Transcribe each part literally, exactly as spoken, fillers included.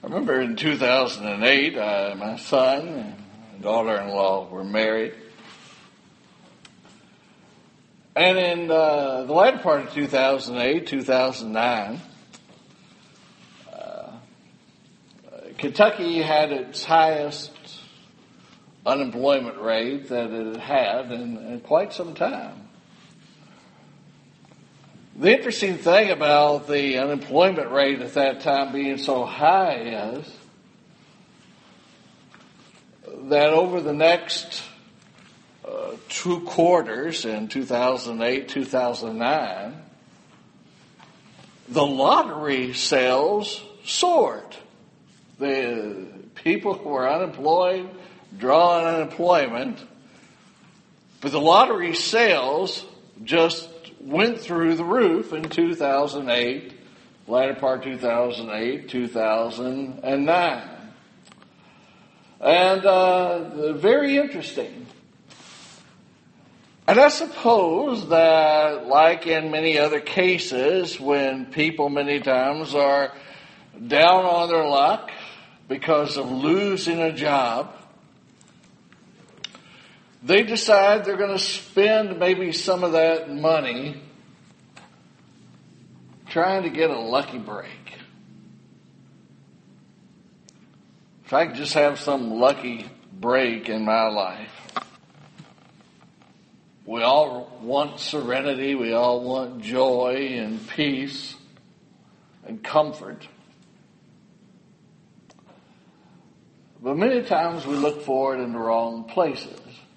remember in two thousand eight, uh, my son and daughter-in-law were married. And in uh, the latter part of two thousand eight, two thousand nine, uh, Kentucky had its highest unemployment rate that it had had in, in quite some time. The interesting thing about the unemployment rate at that time being so high is that over the next uh, two quarters in two thousand eight, two thousand nine, the lottery sales soared. The people who were unemployed drawing unemployment, but the lottery sales just went through the roof in two thousand eight, latter part two thousand eight, two thousand nine. And uh, very interesting. And I suppose that, like in many other cases, when people many times are down on their luck because of losing a job, they decide they're going to spend maybe some of that money trying to get a lucky break. If I could just have some lucky break in my life. We all want serenity. We all want joy and peace and comfort. But many times we look for it in the wrong places.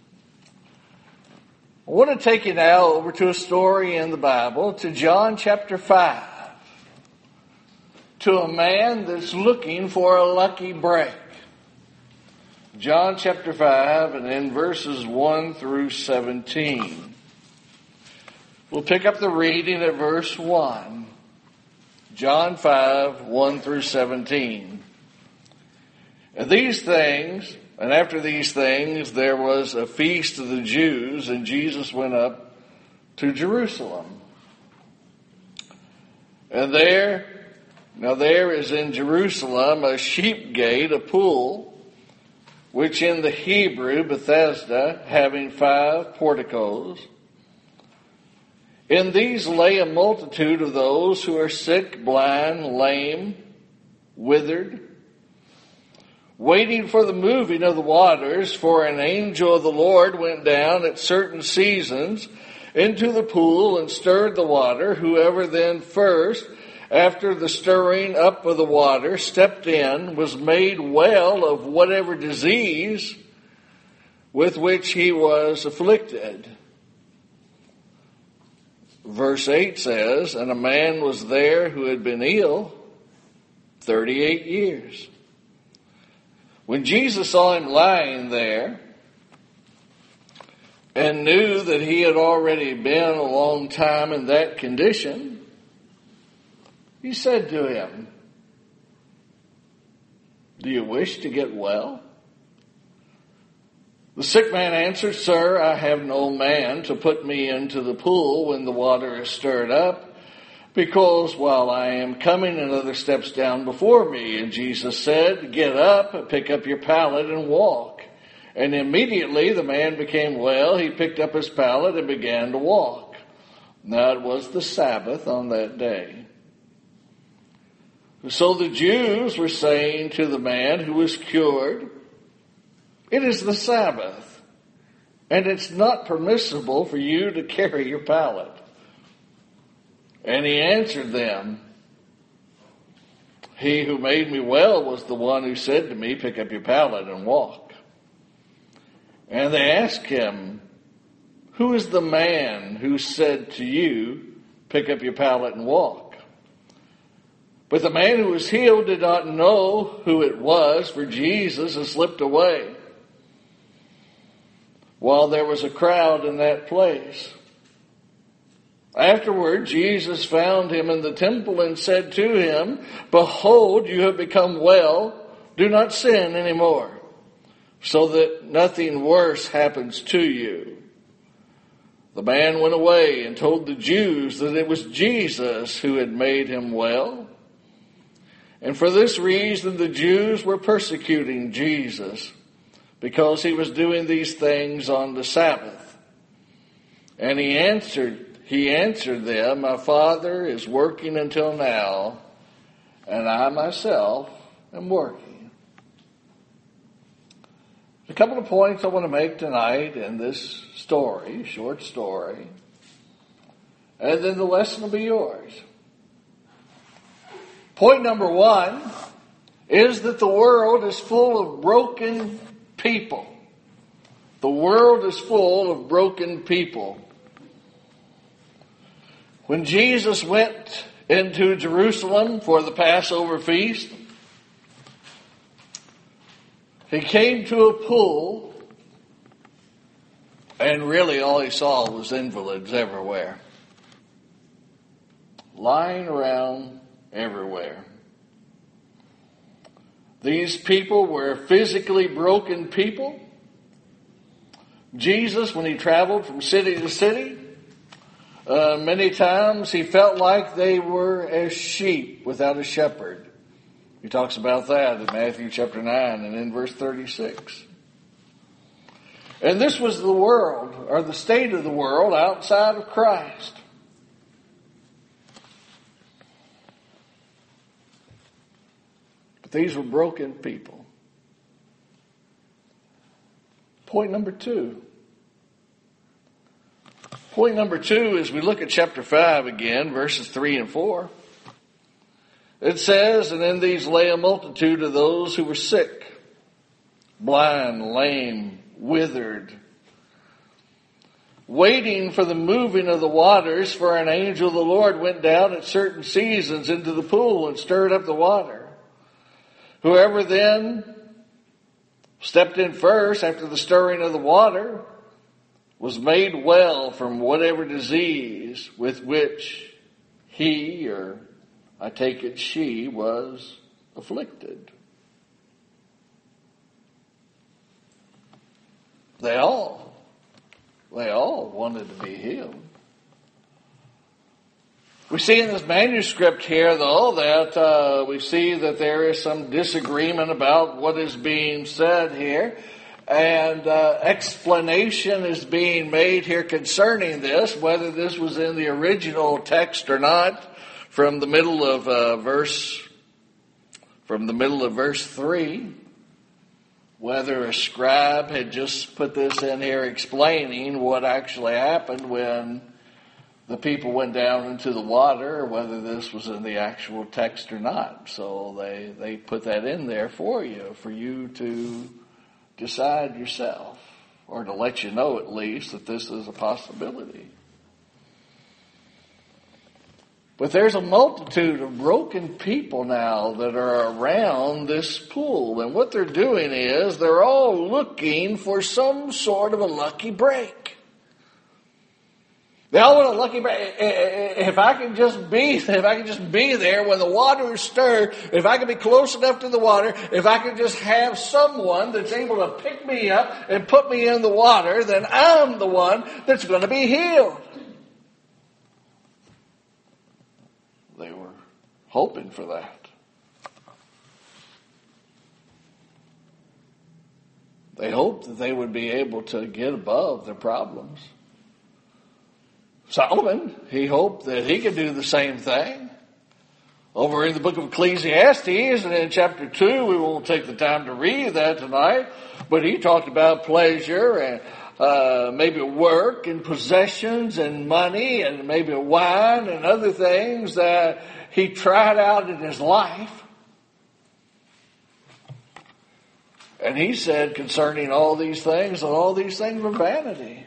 I want to take you now over to a story in the Bible, to John chapter five, to a man that's looking for a lucky break. John chapter five, and in verses one through seventeen. We'll pick up the reading at verse one. John five, one through seventeen. And these things... And after these things, there was a feast of the Jews, and Jesus went up to Jerusalem. And there, now there is in Jerusalem a sheep gate, a pool, which in the Hebrew, Bethesda, having five porticos. In these lay a multitude of those who are sick, blind, lame, withered, waiting for the moving of the waters, for an angel of the Lord went down at certain seasons into the pool and stirred the water. Whoever then first, after the stirring up of the water, stepped in, was made well of whatever disease with which he was afflicted. Verse eight says, and a man was there who had been ill thirty-eight years. When Jesus saw him lying there and knew that he had already been a long time in that condition, he said to him, do you wish to get well? The sick man answered, Sir, I have no man to put me into the pool when the water is stirred up, because while I am coming, another steps down before me. And Jesus said, get up, pick up your pallet, and walk. And immediately the man became well. He picked up his pallet and began to walk. Now it was the Sabbath on that day. So the Jews were saying to the man who was cured, it is the Sabbath, and it's not permissible for you to carry your pallet. And he answered them, he who made me well was the one who said to me, pick up your pallet and walk. And they asked him, who is the man who said to you, pick up your pallet and walk? But the man who was healed did not know who it was, for Jesus had slipped away while there was a crowd in that place. Afterward, Jesus found him in the temple and said to him, behold, you have become well. Do not sin anymore, so that nothing worse happens to you. The man went away and told the Jews that it was Jesus who had made him well. And for this reason, the Jews were persecuting Jesus, because he was doing these things on the Sabbath. And he answered, he answered them, my Father is working until now, and I myself am working. A couple of points I want to make tonight in this story, short story, and then the lesson will be yours. Point number one is that the world is full of broken people. The world is full of broken people. When Jesus went into Jerusalem for the Passover feast, he came to a pool, and really all he saw was invalids everywhere, lying around everywhere. These people were physically broken people. Jesus, when he traveled from city to city, uh, many times he felt like they were as sheep without a shepherd. He talks about that in Matthew chapter nine and in verse thirty-six. And this was the world, or the state of the world outside of Christ. These were broken people. Point number two. Point number two is we look at chapter five again, verses three and four. It says, and in these lay a multitude of those who were sick, blind, lame, withered, waiting for the moving of the waters, for an angel of the Lord went down at certain seasons into the pool and stirred up the water. Whoever then stepped in first after the stirring of the water was made well from whatever disease with which he, or I take it she, was afflicted. They all, they all wanted to be healed. We see in this manuscript here, though, that uh, we see that there is some disagreement about what is being said here. And uh, explanation is being made here concerning this, whether this was in the original text or not, from the middle of uh, verse, from the middle of verse three. Whether a scribe had just put this in here explaining what actually happened when the people went down into the water, or whether this was in the actual text or not. So they, they put that in there for you, for you to decide yourself, or to let you know at least that this is a possibility. But there's a multitude of broken people now that are around this pool. And what they're doing is they're all looking for some sort of a lucky break. They all want a lucky break. If I can just be, if I can just be there when the water is stirred, if I can be close enough to the water, if I can just have someone that's able to pick me up and put me in the water, then I'm the one that's going to be healed. They were hoping for that. They hoped that they would be able to get above their problems. Solomon, he hoped that he could do the same thing. Over in the book of Ecclesiastes, and in chapter two, we won't take the time to read that tonight, but he talked about pleasure and uh, maybe work and possessions and money and maybe wine and other things that he tried out in his life. And he said concerning all these things, that all these things were vanity.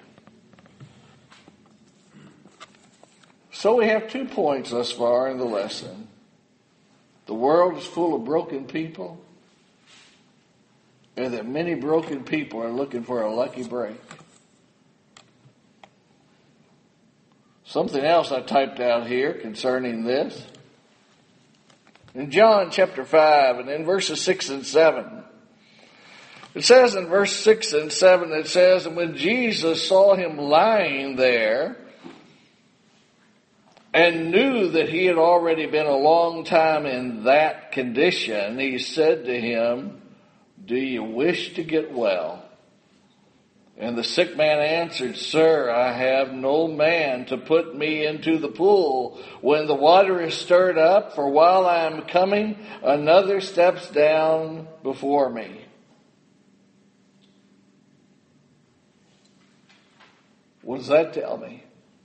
So we have two points thus far in the lesson. The world is full of broken people, and that many broken people are looking for a lucky break. Something else I typed out here concerning this. In John chapter five and in verses six and seven, it says in verse six and seven, it says, and when Jesus saw him lying there, and knew that he had already been a long time in that condition, he said to him, "Do you wish to get well?" And the sick man answered, "Sir, I have no man to put me into the pool when the water is stirred up, for while I am coming, another steps down before me." What does that tell me?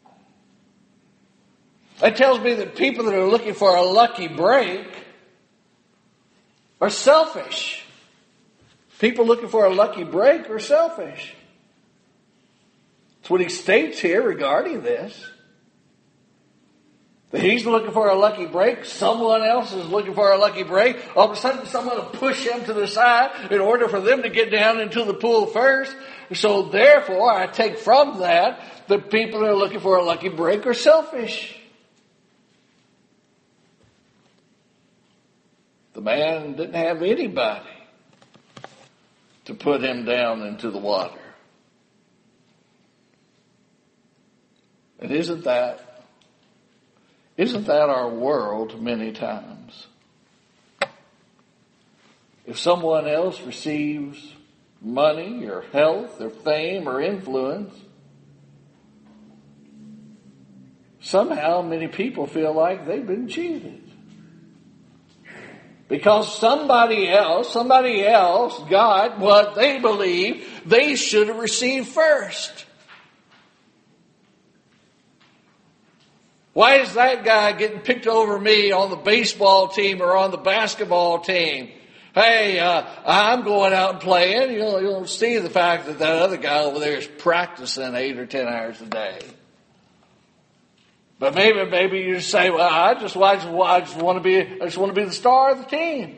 That tells me that people that are looking for a lucky break are selfish. People looking for a lucky break are selfish. That's what he states here regarding this. That he's looking for a lucky break. Someone else is looking for a lucky break. All of a sudden, someone will push him to the side in order for them to get down into the pool first. So therefore, I take from that that people that are looking for a lucky break are selfish. The man didn't have anybody to put him down into the water. And isn't that, isn't that our world many times? If someone else receives money or health or fame or influence, somehow many people feel like they've been cheated. Because somebody else, somebody else got what they believe they should have received first. Why is that guy getting picked over me on the baseball team or on the basketball team? Hey, uh, I'm going out and playing. You'll, you'll see the fact that that other guy over there is practicing eight or ten hours a day. But maybe, maybe you say, well, I just, I just, I just want to be, I just want to be the star of the team.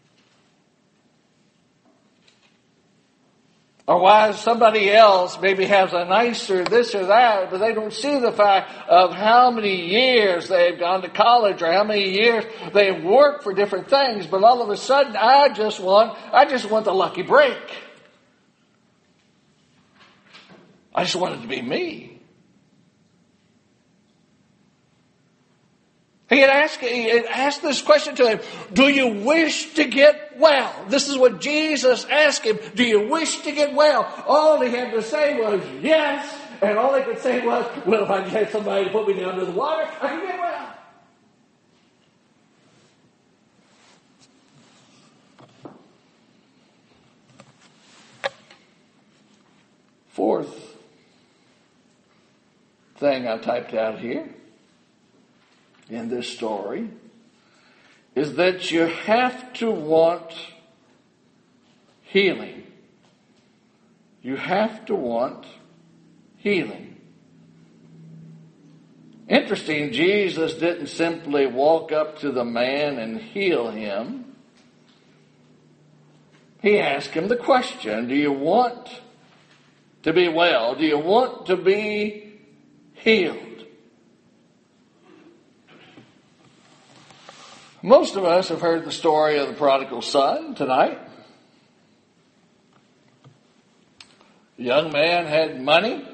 Or why somebody else maybe has a nicer this or that, but they don't see the fact of how many years they've gone to college or how many years they've worked for different things. But all of a sudden, I just want, I just want the lucky break. I just want it to be me. He had asked, he had asked this question to him, do you wish to get well? This is what Jesus asked him. Do you wish to get well? All he had to say was yes. And all he could say was, well, if I just had somebody to put me down to the water, I can get well. Fourth thing I typed out here in this story is that you have to want healing. You have to want healing. Interesting, Jesus didn't simply walk up to the man and heal him. He asked him the question, do you want to be well? Do you want to be healed? Most of us have heard the story of the prodigal son tonight. The young man had money,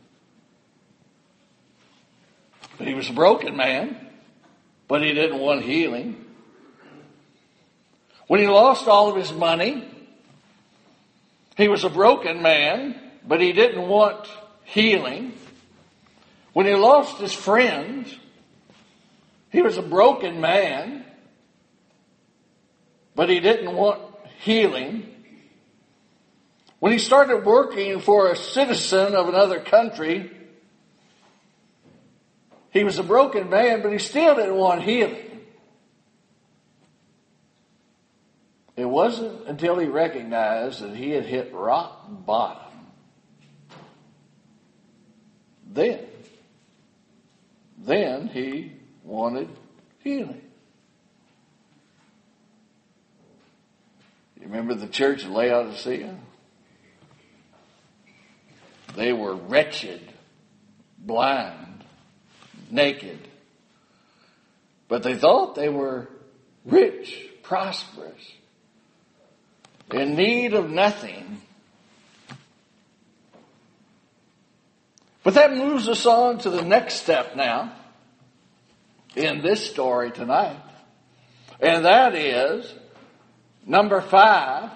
but he was a broken man, but he didn't want healing. When he lost all of his money, he was a broken man, but he didn't want healing. When he lost his friends, he was a broken man, but he didn't want healing. When he started working for a citizen of another country, he was a broken man, but he still didn't want healing. It wasn't until he recognized that he had hit rock bottom. Then, then he wanted healing. You remember the church of Laodicea? They were wretched, blind, naked. But they thought they were rich, prosperous, in need of nothing. But that moves us on to the next step now. in this story tonight. And that is, number five,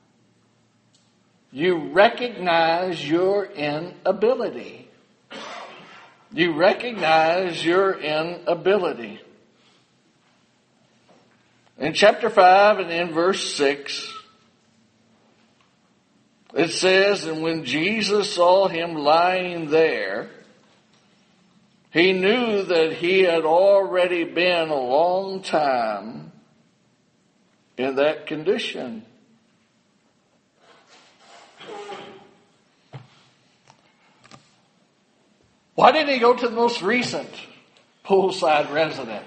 you recognize your inability. You recognize your inability. In chapter five and in verse six, it says, and when Jesus saw him lying there, he knew that he had already been a long time in that condition. Why didn't he go to the most recent poolside resident?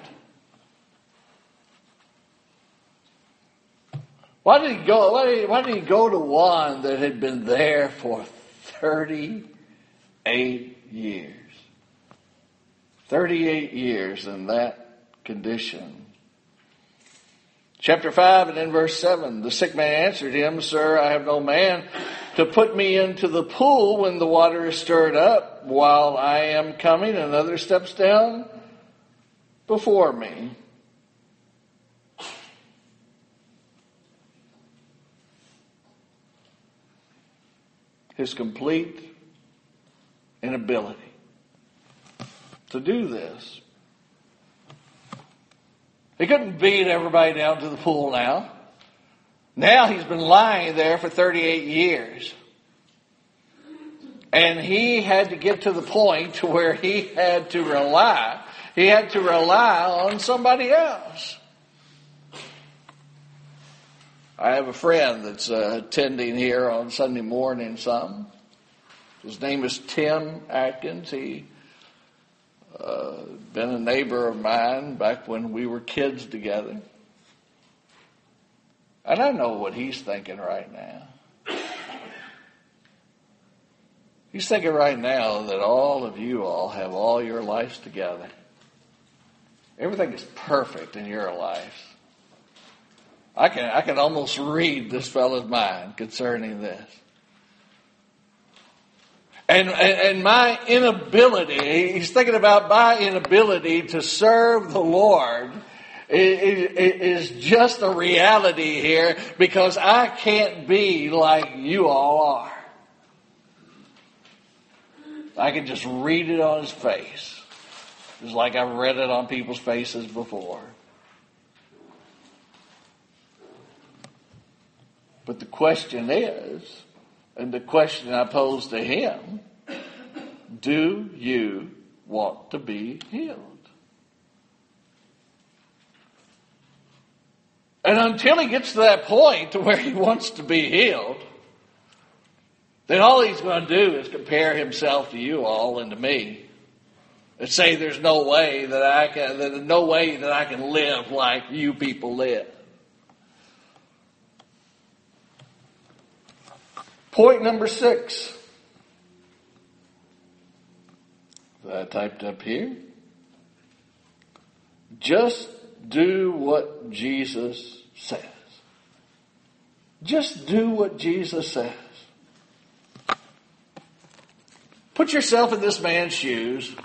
Why did he go? Why did he, why did he go to one that had been there for thirty-eight years? Thirty-eight years in that condition. Chapter five and in verse seven, the sick man answered him, Sir, I have no man to put me into the pool when the water is stirred up, while I am coming. Another steps down before me. His complete inability to do this. He couldn't beat everybody down to the pool now. Now he's been lying there for thirty-eight years. And he had to get to the point to where he had to rely. He had to rely on somebody else. I have a friend that's uh, attending here on Sunday morning some. His name is Tim Atkins. He uh, been a neighbor of mine back when we were kids together. And I know what he's thinking right now. He's thinking right now that all of you all have all your lives together. Everything is perfect in your lives. I can I can almost read this fellow's mind concerning this. And, and, and my inability, he's thinking about my inability to serve the Lord is just a reality here because I can't be like you all are. I can just read it on his face, just like I've read it on people's faces before. But the question is, and the question I pose to him, do you want to be healed? And until he gets to that point to where he wants to be healed, then all he's going to do is compare himself to you all and to me. And say there's no way that I can, there's no way that I can live like you people live. Point number six. That I typed up here. Just do what Jesus says. Just do what Jesus says. Put yourself in this man's shoes.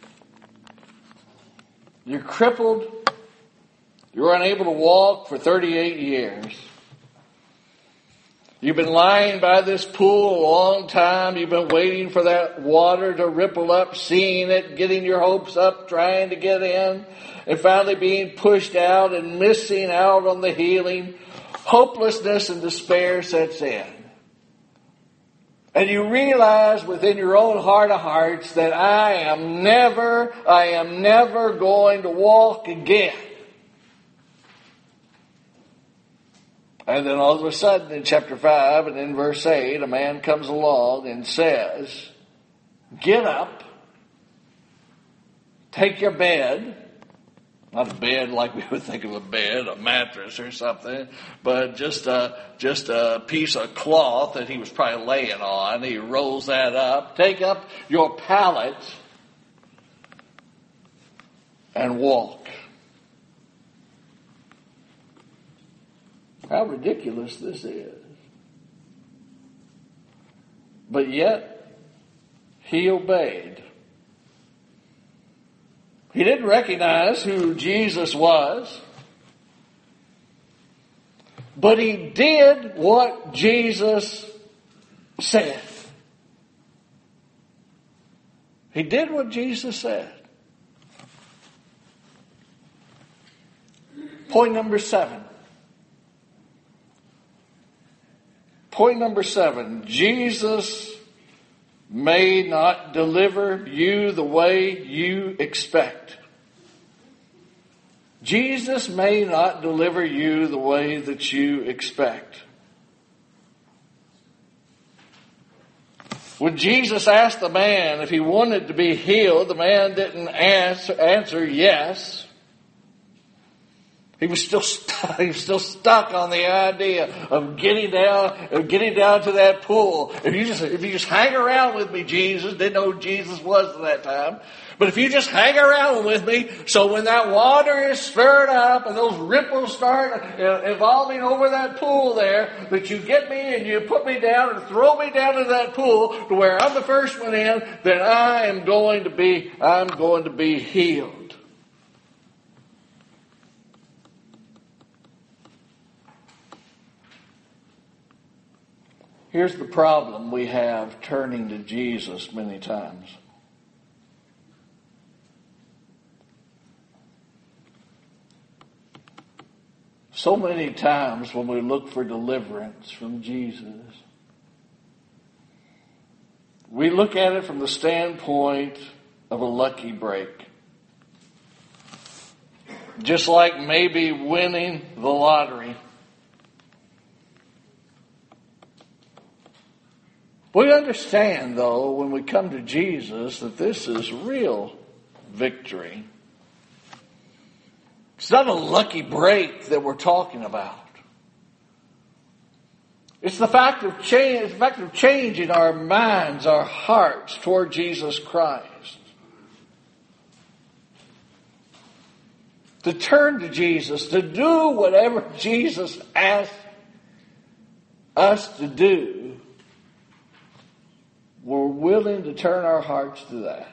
You're crippled. You're unable to walk for thirty-eight years. You've been lying by this pool a long time. You've been waiting for that water to ripple up, seeing it, getting your hopes up, trying to get in, and finally being pushed out and missing out on the healing. Hopelessness and despair sets in. And you realize within your own heart of hearts that I am never, I am never going to walk again. And then all of a sudden in chapter five and in verse eight, a man comes along and says, get up, take your bed, not a bed like we would think of a bed, a mattress or something, but just a, just a piece of cloth that he was probably laying on. He rolls that up, take up your pallet and walk. How ridiculous this is. But yet, he obeyed. He didn't recognize who Jesus was. But he did what Jesus said. He did what Jesus said. Point number seven. Point number seven. Jesus may not deliver you the way you expect. Jesus may not deliver you the way that you expect. When Jesus asked the man if he wanted to be healed, the man didn't answer, answer yes. He was still stuck, he was still stuck on the idea of getting down, of getting down to that pool. If you just, if you just hang around with me, Jesus, didn't know who Jesus was at that time. But if you just hang around with me, so when that water is stirred up and those ripples start evolving over that pool there, that you get me and you put me down and throw me down to that pool to where I'm the first one in, then I am going to be, I'm going to be healed. Here's the problem we have turning to Jesus many times. So many times when we look for deliverance from Jesus, we look at it from the standpoint of a lucky break. Just like maybe winning the lottery. We understand, though, when we come to Jesus, that this is real victory. It's not a lucky break that we're talking about. It's the fact of change, it's the fact of changing our minds, our hearts toward Jesus Christ. To turn to Jesus, to do whatever Jesus asks us to do. We're willing to turn our hearts to that.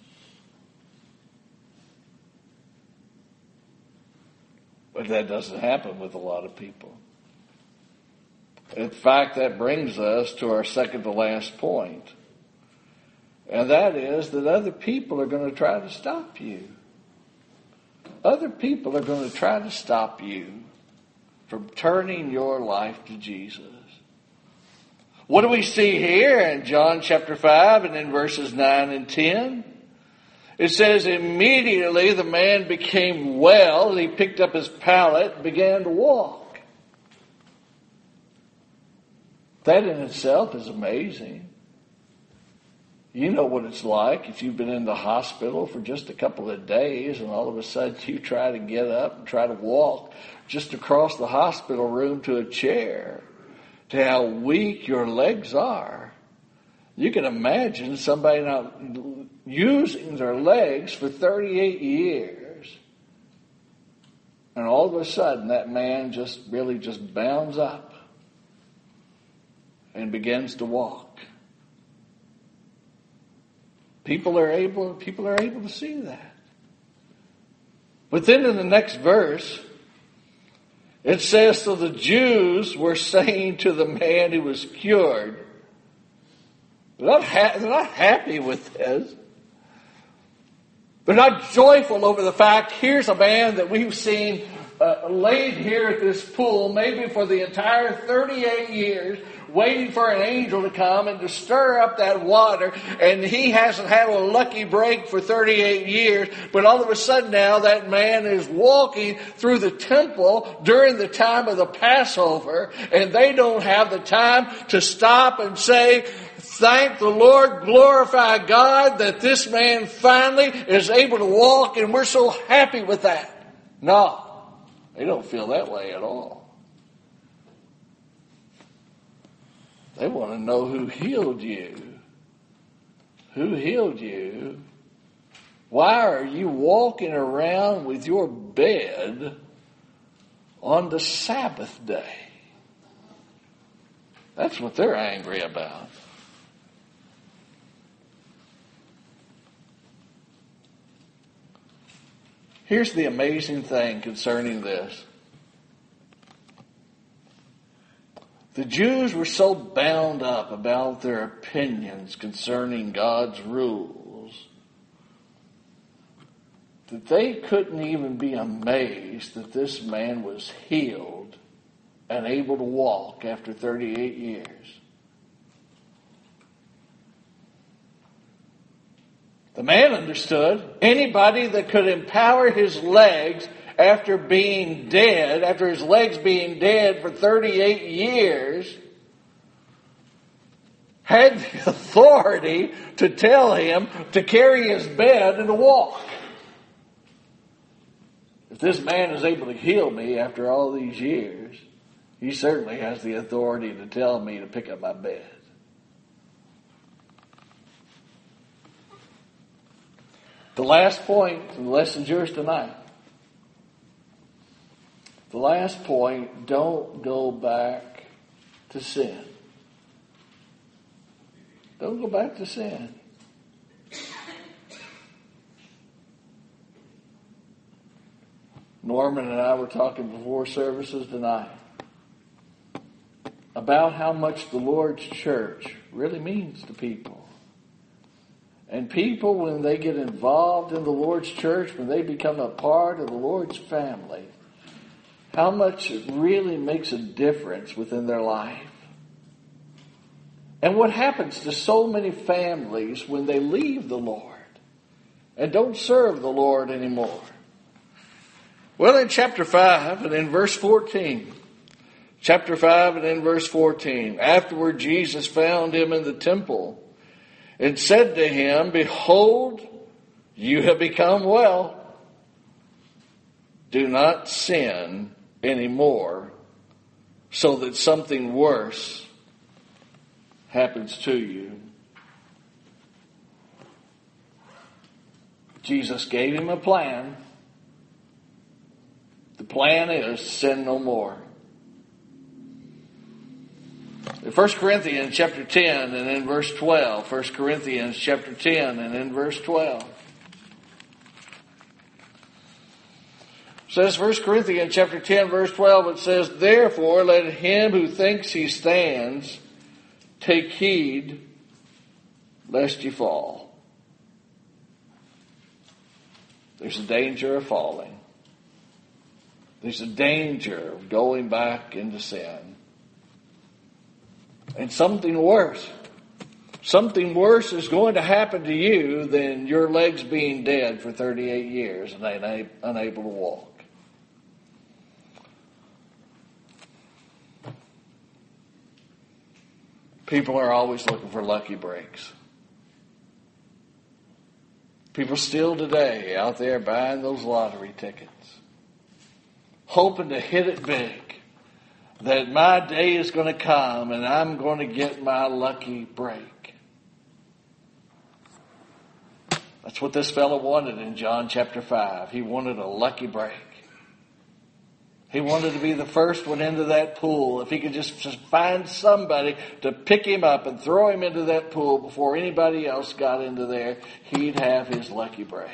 But that doesn't happen with a lot of people. In fact, that brings us to our second to last point. And that is that other people are going to try to stop you. Other people are going to try to stop you from turning your life to Jesus. What do we see here in John chapter five and in verses nine and ten? It says, immediately the man became well. He picked up his pallet and began to walk. That in itself is amazing. You know what it's like if you've been in the hospital for just a couple of days and all of a sudden you try to get up and try to walk just across the hospital room to a chair, to how weak your legs are. You can imagine somebody not using their legs for thirty-eight years. And all of a sudden that man just really just bounds up and begins to walk. People are able, people are able to see that. But then in the next verse, it says, so the Jews were saying to the man who was cured, they're not, ha- they're not happy with this. They're not joyful over the fact, here's a man that we've seen uh, laid here at this pool, maybe for the entire thirty-eight years, waiting for an angel to come and to stir up that water, and he hasn't had a lucky break for thirty-eight years, but all of a sudden now that man is walking through the temple during the time of the Passover, and they don't have the time to stop and say, thank the Lord, glorify God that this man finally is able to walk, and we're so happy with that. No, they don't feel that way at all. They want to know who healed you. Who healed you? Why are you walking around with your bed on the Sabbath day? That's what they're angry about. Here's the amazing thing concerning this. The Jews were so bound up about their opinions concerning God's rules that they couldn't even be amazed that this man was healed and able to walk after thirty-eight years. The man understood anybody that could empower his legs after being dead, after his legs being dead for thirty-eight years, had the authority to tell him to carry his bed and to walk. If this man is able to heal me after all these years, he certainly has the authority to tell me to pick up my bed. The last point of the lesson's yours tonight. The last point, don't go back to sin. Don't go back to sin. Norman and I were talking before services tonight about how much the Lord's church really means to people. And people, when they get involved in the Lord's church, when they become a part of the Lord's family, how much it really makes a difference within their life. And what happens to so many families when they leave the Lord and don't serve the Lord anymore? Well, in chapter five and in verse fourteen, chapter five and in verse fourteen, afterward Jesus found him in the temple and said to him, behold, you have become well. Do not sin anymore, so that something worse happens to you. Jesus gave him a plan. The plan is sin no more. In First Corinthians chapter ten and in verse twelve. First Corinthians chapter ten and in verse twelve. It says First Corinthians chapter ten verse twelve, it says, therefore let him who thinks he stands take heed lest you fall. There's a danger of falling. There's a danger of going back into sin. And something worse. Something worse is going to happen to you than your legs being dead for thirty-eight years and unable to walk. People are always looking for lucky breaks. People still today out there buying those lottery tickets, hoping to hit it big. That my day is going to come and I'm going to get my lucky break. That's what this fellow wanted in John chapter five. He wanted a lucky break. He wanted to be the first one into that pool. If he could just, just find somebody to pick him up and throw him into that pool before anybody else got into there, he'd have his lucky break.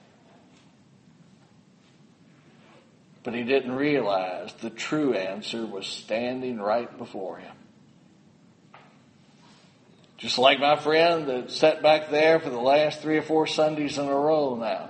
But he didn't realize the true answer was standing right before him. Just like my friend that sat back there for the last three or four Sundays in a row now.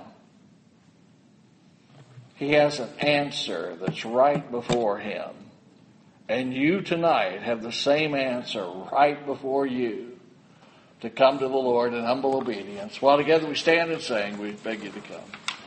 He has an answer that's right before him. And you tonight have the same answer right before you to come to the Lord in humble obedience. While together we stand and sing, we beg you to come.